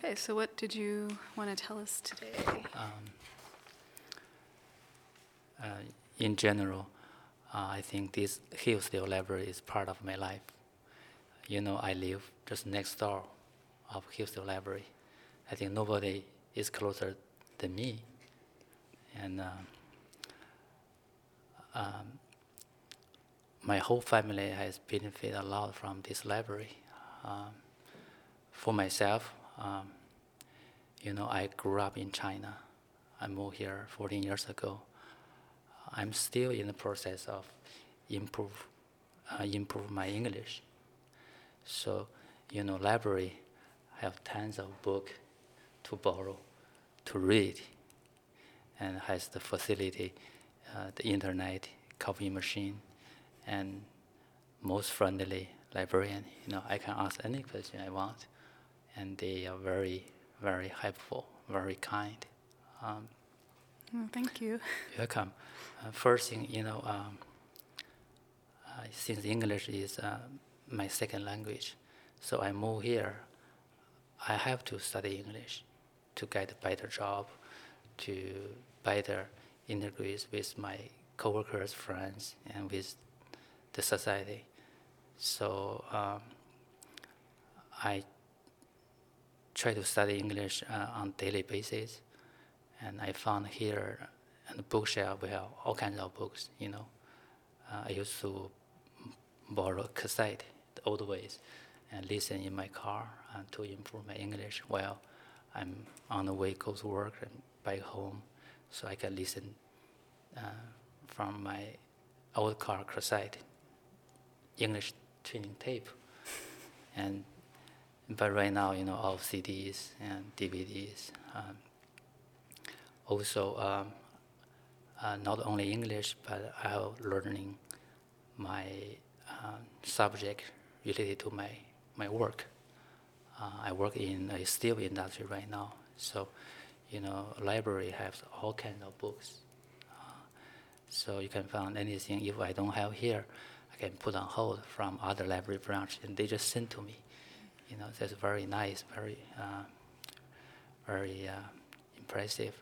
Okay, so what did you want to tell us today? In general, I think this Hillsdale Library is part of my life. I live just next door of Hillsdale Library. I think nobody is closer than me. And my whole family has benefited a lot from this library. For myself, I grew up in China. I moved here 14 years ago. I'm still in the process of improve my English. So, library have tons of book to borrow, to read, and has the facility, the internet, copy machine, and most friendly librarian. I can ask any question I want, and they are very, very helpful, very kind. Thank you. Welcome. First thing, since English is my second language, so I moved here. I have to study English to get a better job, to better integrate with my coworkers, friends, and with the society. So I try to study English on daily basis, and I found here on the bookshelf we have all kinds of books. I used to borrow cassette the old ways and listen in my car to improve my English while I'm on the way go to work and back home, so I can listen from my old car cassette English training tape. But right now, all CDs and DVDs. Also, not only English, but I'm learning my subject related to my work. I work in a steel industry right now, so library has all kinds of books. So you can find anything. If I don't have here, I can put on hold from other library branch, and they just send to me. That's very nice, very very impressive.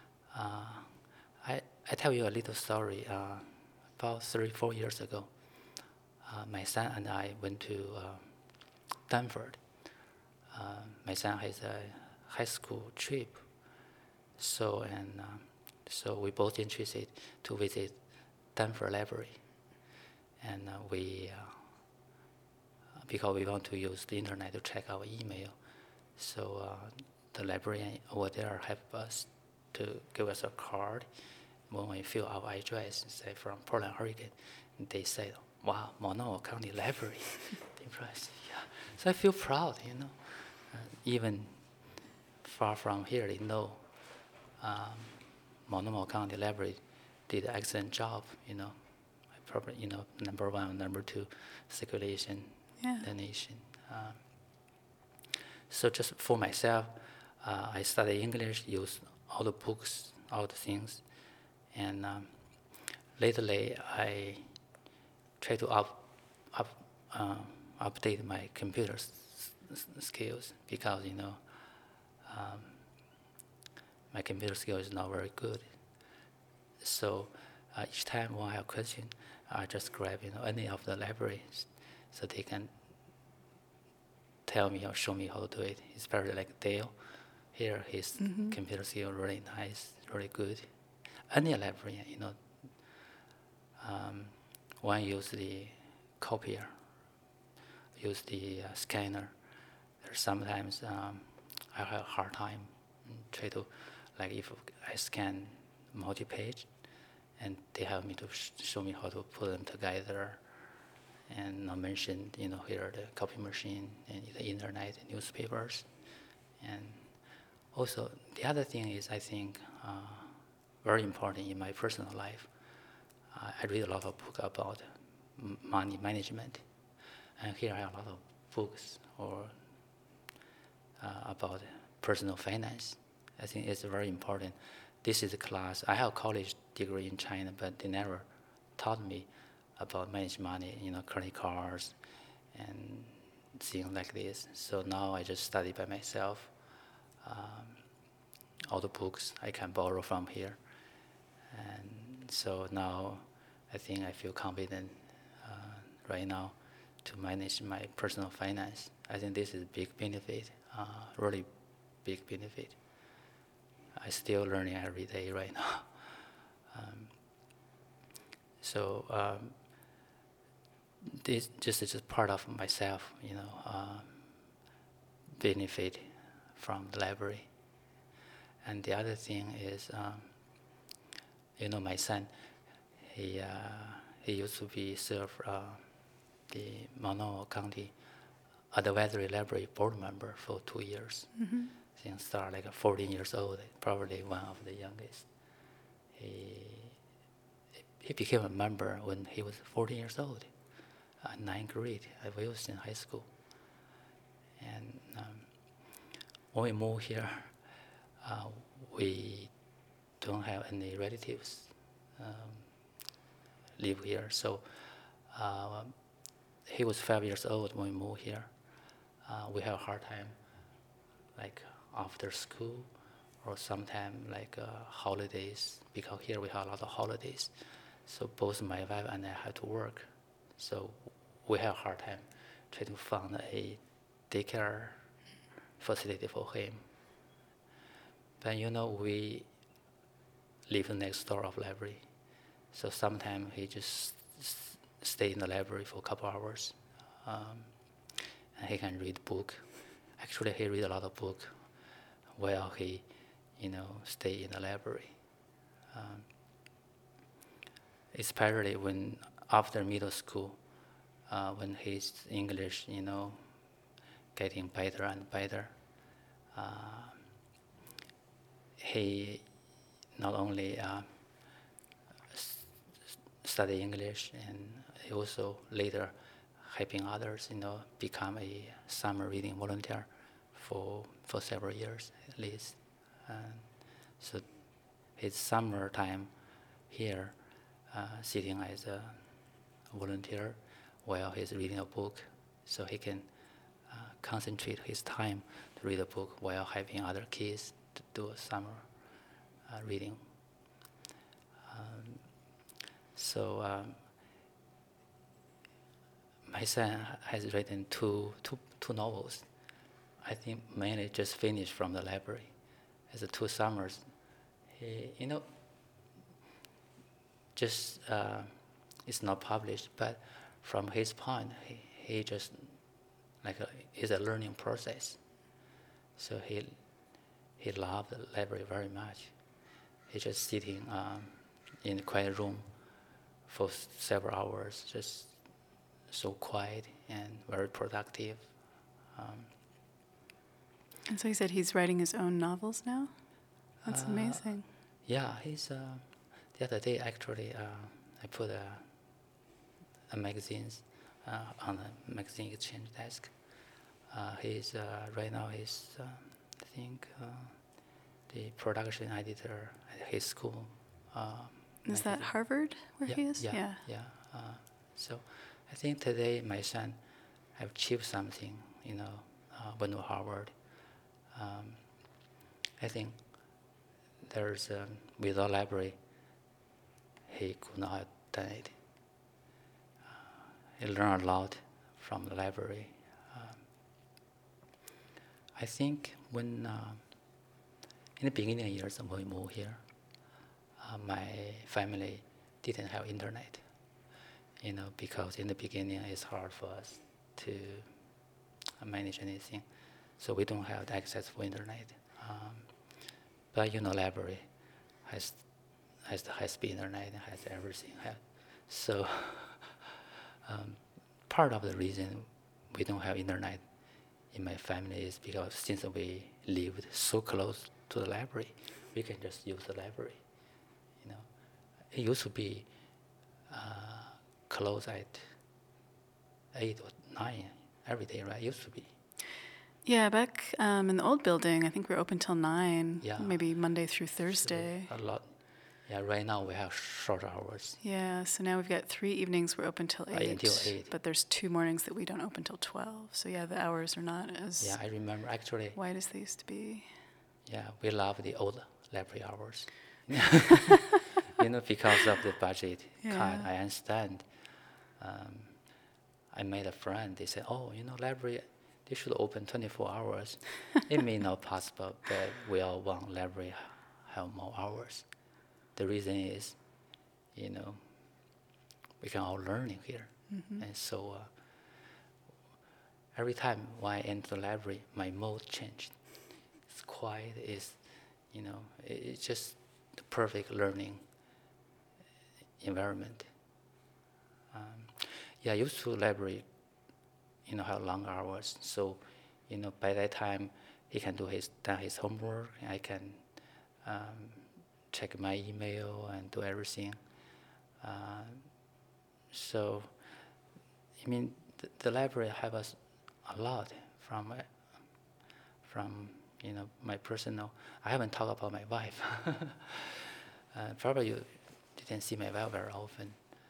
I tell you a little story. About 3-4 years ago, my son and I went to Stanford. My son has a high school trip, so we both interested to visit Stanford Library, and because we want to use the internet to check our email, so the librarian over there helped us to give us a card when we fill our address, say from Portland, Oregon. And they said, "Wow, Monroe County Library." Impressed, yeah. So I feel proud, even far from here, they know Monroe County Library did an excellent job, probably, number one, number two, circulation, the nation. So just for myself, I study English, use all the books, all the things, and lately I try to update my computer skills because my computer skill is not very good. So each time when I have a question, I just grab any of the libraries so they can tell me or show me how to do it. It's very like Dale. Here his computer skill really nice, really good. Any librarian, one use the copier, use the scanner. There's sometimes I have a hard time try to, like if I scan multi-page, and they have me to show me how to put them together, and not mention here the copy machine and the internet, newspapers, and also the other thing is I think very important in my personal life. I read a lot of books about money management, and here I have a lot of books or about personal finance. I think it's very important. This is a class. I have a college degree in China, but they never taught me about manage money, credit cards and things like this. So now I just study by myself. all the books I can borrow from here. And so now I think I feel confident right now to manage my personal finance. I think this is a big benefit, really big benefit. I'm still learning every day right now. This just is just part of myself, benefit from the library. And the other thing is, my son, he used to be served the Mono County Advisory Library board member for 2 years. Mm-hmm. Since start like 14 years old, probably one of the youngest. He became a member when he was 14 years old, 9th grade. I was in high school. And when we moved here, we don't have any relatives live here. So he was 5 years old when we moved here. We have a hard time, like after school or sometime like holidays, because here we have a lot of holidays. So both my wife and I have to work. So we have a hard time trying to find a daycare facility for him. But we live next door of library. So sometimes he just stay in the library for a couple hours. And he can read book. Actually, he read a lot of book while he, stay in the library. Especially when after middle school, when his English, getting better and better. He not only study English, and he also later helping others, become a summer reading volunteer for several years at least. So his summer time here, sitting as a volunteer while he's reading a book, so he can concentrate his time to read a book while helping other kids to do a summer reading. My son has written two novels. I think mainly just finished from the library. As 2 summers, he, just it's not published, but from his point, he just it's a learning process. So he loved the library very much. He just sitting in a quiet room for several hours, just so quiet and very productive. And so he said he's writing his own novels now? That's amazing. Yeah, he's. The other day, actually, I put a magazines on the magazine exchange desk. He's right now. He's I think the production editor at his school. Is that Harvard where he is? Yeah. So I think today my son have achieved something. Went to Harvard. I think there's without library, he could not have done it. He learned a lot from the library. I think when in the beginning years when we moved here, my family didn't have internet. Because in the beginning it's hard for us to manage anything, so we don't have the access for internet. But library has the high-speed internet and has everything. So part of the reason we don't have internet in my family is because since we lived so close to the library, we can just use the library. It used to be closed at 8 or 9 every day, right? It used to be. Yeah, back in the old building, I think we were open till 9, Yeah. maybe Monday through Thursday. So a lot. Yeah, right now we have short hours. Yeah, so now we've got 3 evenings we're open till 8. Right, until 8. But there's 2 mornings that we don't open till 12. So yeah, the hours are not as Yeah, I remember actually. wide as they used to be. Yeah, we love the old library hours. Because of the budget cut, Yeah. I understand. Um, I made a friend. They said, "Oh, library, they should open 24 hours." It may not possible, but we all want library have more hours. The reason is, we can all learning here, and so every time when I enter the library, my mood changed. It's quiet. It's just the perfect learning environment. Yeah, I used to library, have long hours. So, by that time, he can done his homework. I can check my email and do everything. So, I mean, the library help us a lot from my personal. I haven't talked about my wife. Probably you didn't see my wife very often.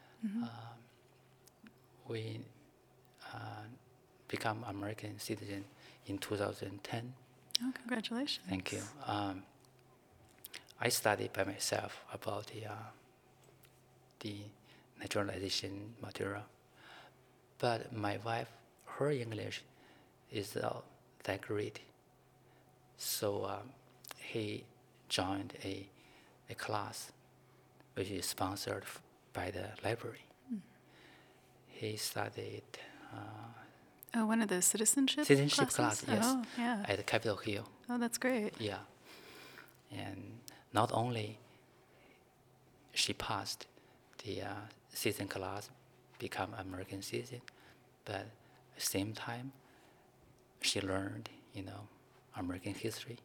We become American citizen in 2010. Oh, congratulations. Thank you. I studied by myself about the naturalization material, but my wife, her English is that great. So he joined a class which is sponsored by the library. He studied one of those citizenship classes, classes? yes, Oh, yeah. at Capitol Hill. Oh, that's great. Yeah, and not only she passed the citizen class, become American citizen, but at the same time, she learned, American history,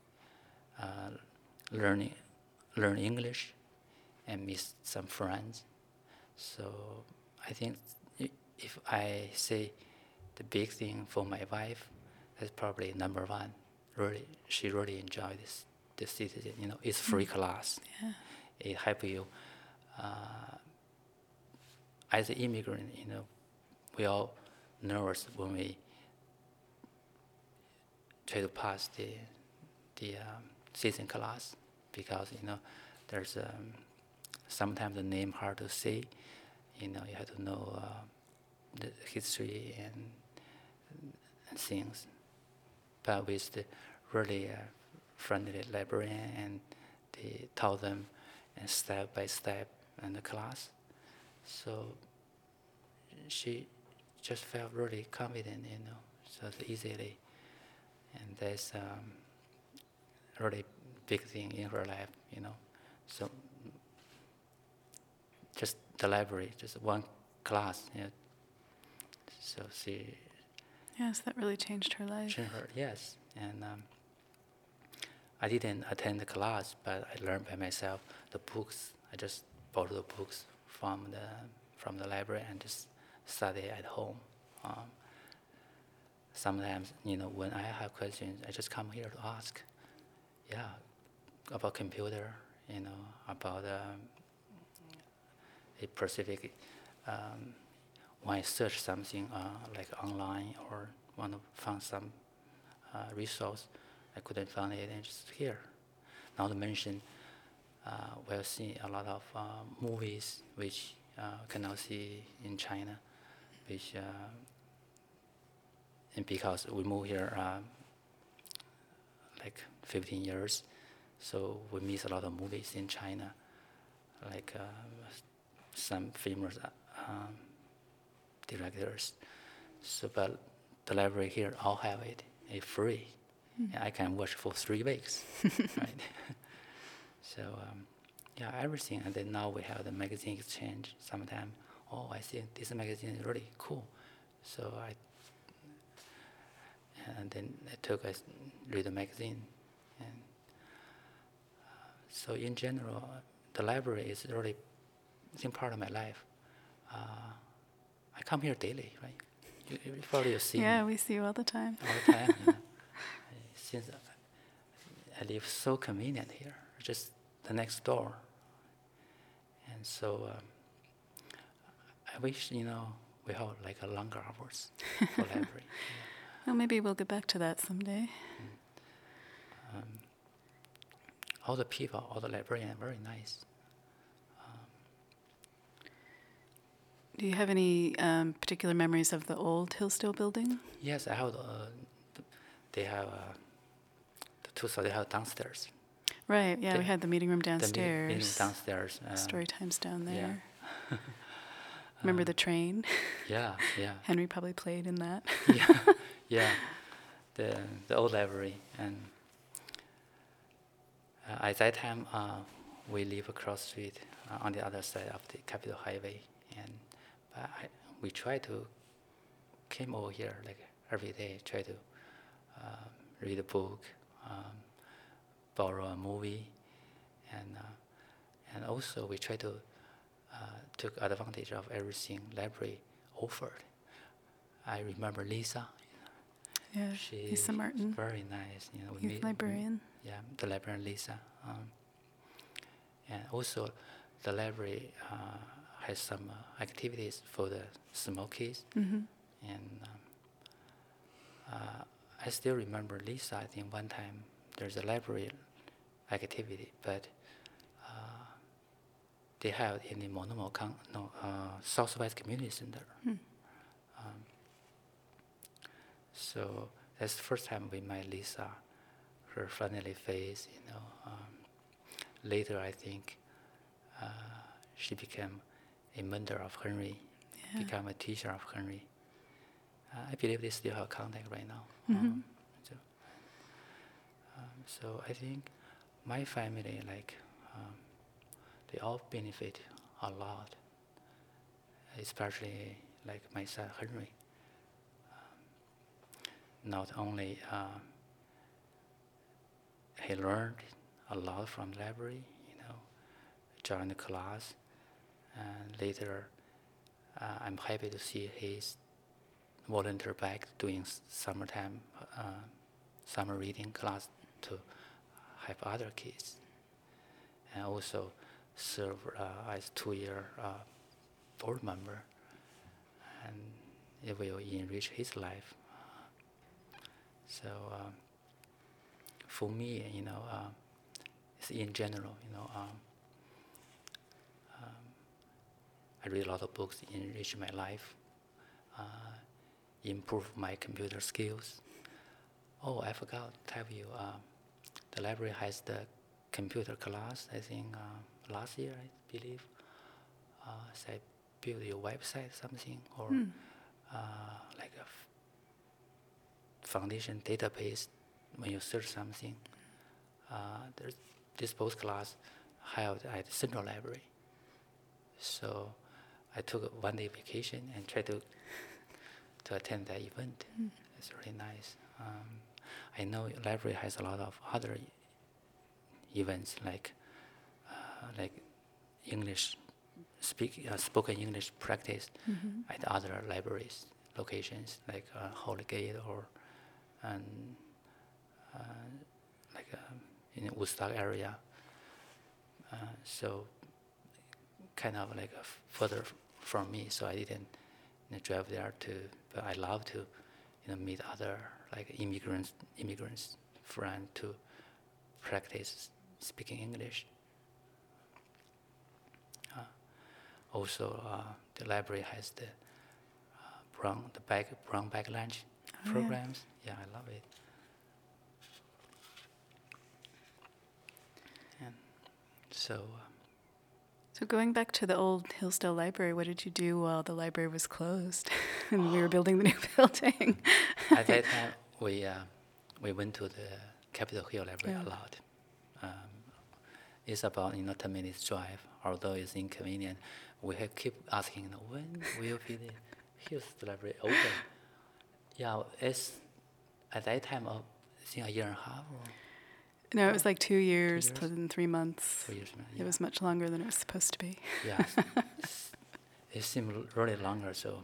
learn English, and meet some friends. So I think if I say the big thing for my wife, that's probably number one. Really, she really enjoyed this citizen. It's free class. Yeah. It help you. As an immigrant, we all nervous when we try to pass the citizen class because there's sometimes the name hard to say. You have to know the history and things. But with the really friendly librarian, and they taught them and step by step in the class. So she just felt really confident, so easily. And that's really big thing in her life, So just the library, just one class, So she Yes, that really changed her life. changed her, yes. And I didn't attend the class, but I learned by myself the books. I just bought the books from the library and just study at home. Sometimes, when I have questions, I just come here to ask. Yeah, about computer, about a specific. When I search something like online or want to find some resource, I couldn't find it, and just here. Not to mention, we'll see a lot of movies which cannot see in China, which and because we moved here like 15 years, so we miss a lot of movies in China, like some famous directors. So, but the library here all have it. It's free, and I can watch for 3 weeks, right? So, yeah, everything. And then now we have the magazine exchange. Sometimes, I think this magazine is really cool. So and then I took a read the magazine, and so in general, the library is really, I think, part of my life. I come here daily, right? You probably see Yeah, me we see you all the time. all the time. Since I live so convenient here, just the next door, and so I wish we have like a longer hours for library. Well, maybe we'll get back to that someday. all the people, all the librarians are very nice. Do you have any particular memories of the old Hillsdale building? Yes, I have. They have the two, so they have downstairs. Right, yeah, we The- had the meeting room The downstairs. meeting downstairs. Story time's down there. Yeah. Remember the train? Yeah, yeah. Henry probably played in that. Yeah, yeah. The old library, and at that time we live across the street on the other side of the Capitol Highway, and we try to came over here like every day, try to read a book, borrow a movie, and also we try to took advantage of everything library offered. I remember Lisa. Yeah, Lisa Martin, Very nice. You know, youth librarian. Yeah, the librarian Lisa. And also, the library has some activities for the small kids. Mm-hmm. And I still remember Lisa. I think one time there's a library activity, but they have it in the Monomo Southwest Community Center. Hmm. So that's the first time we met Lisa. Her friendly face, you know. Later, I think she became a mentor of Henry, Yeah. became a teacher of Henry. I believe they still have contact right now. Mhm. So I think my family, like, they all benefit a lot, especially like my son Henry. Not only he learned a lot from the library, you know, joined the class, and later I'm happy to see his volunteer back doing summertime, summer reading class to help other kids, and also serve as 2-year board member, and it will enrich his life. So for me, you know, it's in general, you know, I read a lot of books, enrich my life, improve my computer skills. Oh, I forgot to tell you, the library has the computer class, I think last year, I believe. So I build your website, something, or like a foundation database. When you search something, there's this post class held at Central Library. So I took a 1-day vacation and tried to attend that event. It's really nice. I know library has a lot of other events like English spoken English practice at other libraries locations like Holy Gate or in the Woodstock area. So kind of like further from me, so I didn't drive there but I love to meet other like immigrants friends to practice speaking English. Also, the library has the brown bag lunch programs. Yeah, I love it. And so. So going back to the old Hillsdale Library, what did you do while the library was closed and we were building the new building? At that time, we went to the Capitol Hill Library a lot. It's about 10 minutes drive. Although it's inconvenient, we have keep asking when will be the Hillsdale Library open. Yeah, it's at that time I think a year and a half. Or No, it was like 2 years, 2 years? plus than 3 months. 2 years. It was much longer than it was supposed to be. Yeah, it seemed really longer. So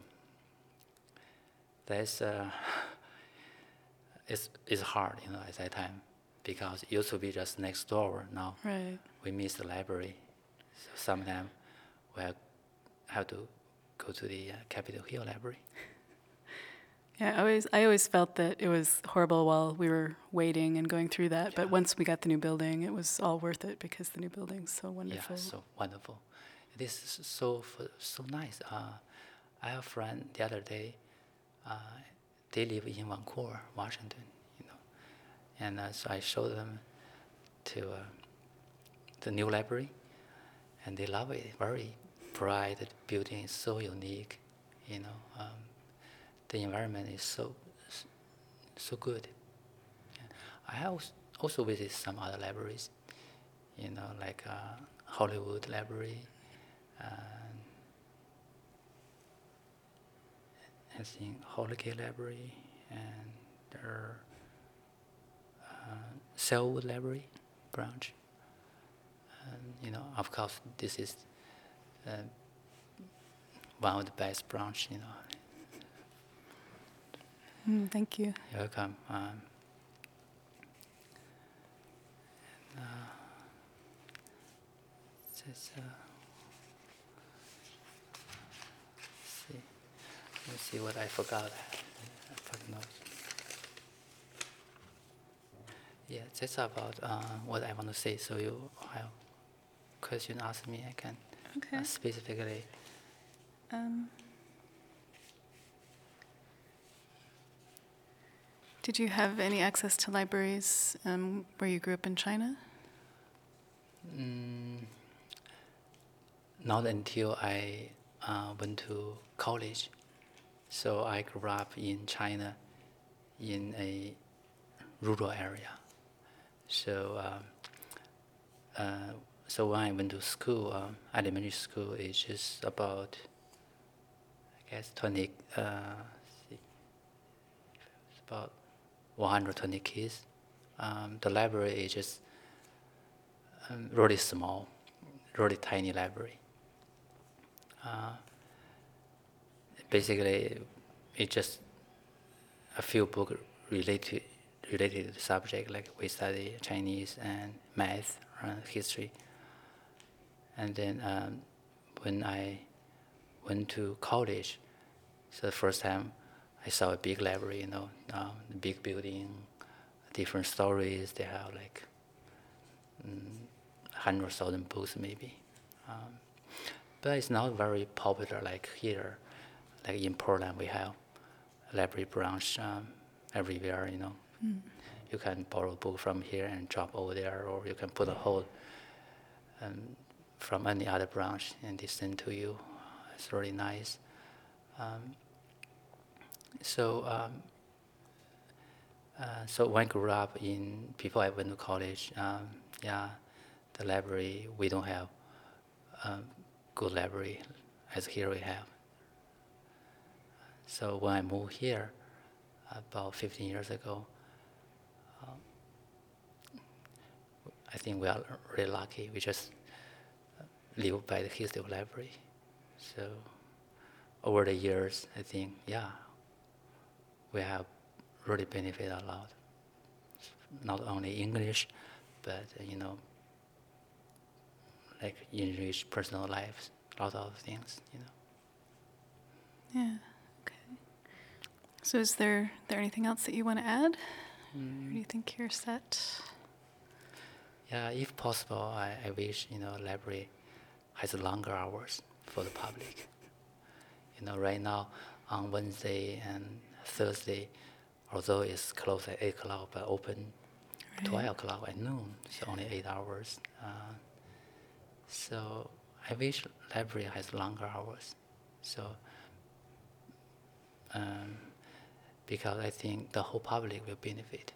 that's it's hard, at that time, because it used to be just next door. Now Right. we miss the library, so sometimes we have to go to the Capitol Hill Library. Yeah, I always felt that it was horrible while we were waiting and going through that. But Yeah. once we got the new building, it was all worth it because the new building's so Yeah, wonderful. so wonderful. This is so nice. I have a friend the other day. They live in Vancouver, Washington, and so I showed them to the new library, and they love it. Very bright. The building is so unique. The environment is so good. I have also visited some other libraries, like Hollywood Library, I think Holgate Library, and their Selwood Library branch. And, of course, this is one of the best branch. Thank you. You're welcome. Just, see. Let me see what I forgot. I forgot notes. Yeah, that's about what I want to say. So you have question ask me, I can Okay. specifically. Did you have any access to libraries where you grew up in China? Not until I went to college. So I grew up in China in a rural area. So so when I went to school, elementary school, it's just about, I guess, 20, it's about 120 kids. The library is just really small, really tiny library. Basically, it's just a few books related to the subject, like we study Chinese and math and history. And then when I went to college, so the first time I saw a big library, the big building, different stories. They have like 100,000 books maybe. But it's not very popular like here. Like in Portland, we have a library branch everywhere, You can borrow a book from here and drop over there, or you can put a hold from any other branch and they send to you. It's really nice. So when I grew up before I went to college, the library, we don't have good library as here we have. So when I moved here about 15 years ago, I think we are really lucky. We just live by the history of library. So over the years, I think, we have really benefited a lot. Not only English, but, like enrich personal lives, a lot of things, Yeah. Okay. So is there anything else that you want to add? Or do you think you're set? Yeah, if possible, I wish, library has longer hours for the public. Right now on Wednesday and Thursday, although it's closed at 8 o'clock, but open 12 o'clock at noon, so only 8 hours. So I wish library has longer hours. So because I think the whole public will benefit,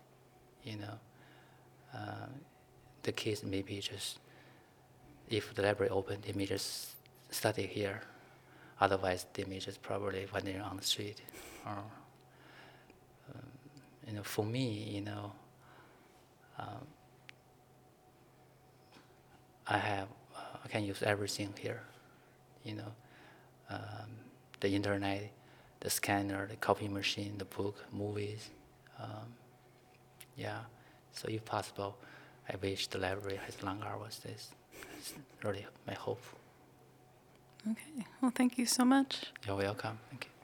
the kids maybe just, if the library open, they may just study here. Otherwise, they may just probably wander on the street. Or, for me, I can use everything here. The internet, the scanner, the copy machine, the book, movies. So if possible, I wish the library has longer hours. That's really my hope. Okay. Well, thank you so much. You're welcome. Thank you.